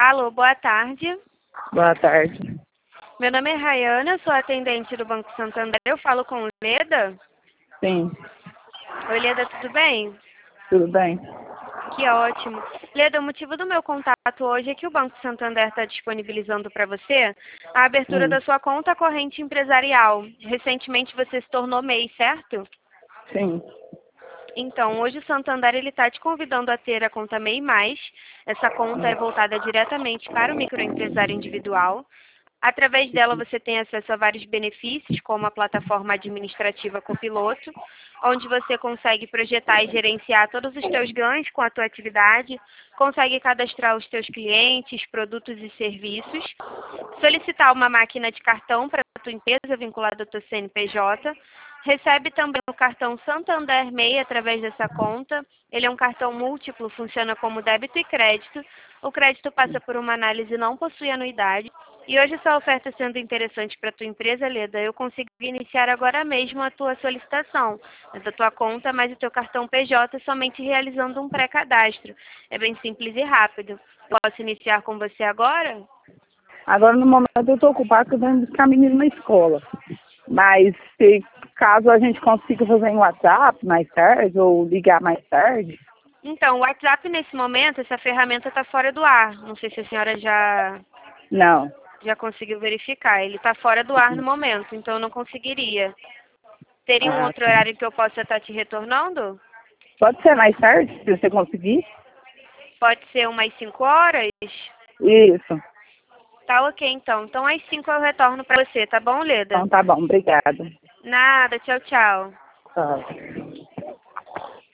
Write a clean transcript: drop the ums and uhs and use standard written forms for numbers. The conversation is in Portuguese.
Alô, boa tarde. Boa tarde. Meu nome é Rayana, sou atendente do Banco Santander. Eu falo com Leda? Sim, Oi, Leda, tudo bem? tudo bem? Que ótimo. Leda, o motivo do meu contato hoje é que o Banco Santander está disponibilizando para você a abertura Hum, da sua conta corrente empresarial. Recentemente você se tornou MEI, certo? sim. Então, hoje o Santander está te convidando a ter a conta MEI+. Essa conta é voltada diretamente para o microempresário individual. Através dela você tem acesso a vários benefícios, como a plataforma administrativa Copiloto, onde você consegue projetar e gerenciar todos os teus ganhos com a tua atividade, consegue cadastrar os teus clientes, produtos e serviços, solicitar uma máquina de cartão para a tua empresa vinculada ao teu CNPJ, recebe também o cartão Santander MEI através dessa conta. Ele é um cartão múltiplo, funciona como débito e crédito. O crédito passa por uma análise e não possui anuidade. E hoje essa oferta sendo interessante para a tua empresa, Leda, eu consigo iniciar agora mesmo a tua solicitação da tua conta, mais o teu cartão PJ, somente realizando um pré-cadastro. É bem simples e rápido. Posso iniciar com você agora? Agora, no momento, eu estou ocupada porque eu estou indo buscar menino na escola. Mas, se caso a gente consiga fazer em WhatsApp mais tarde, ou ligar mais tarde, Então, o WhatsApp nesse momento, essa ferramenta está fora do ar. Não sei se a senhora não. já conseguiu verificar. Ele está fora do ar no momento, então eu não conseguiria. Teria um Ah, outro horário que eu possa estar te retornando? pode ser mais tarde, se você conseguir? Pode ser umas 5 horas? Isso. Tá ok, então. Então, às 5 eu retorno para você, tá bom, Leda? Então, tá bom. Obrigada. Nada, tchau, tchau. Tchau.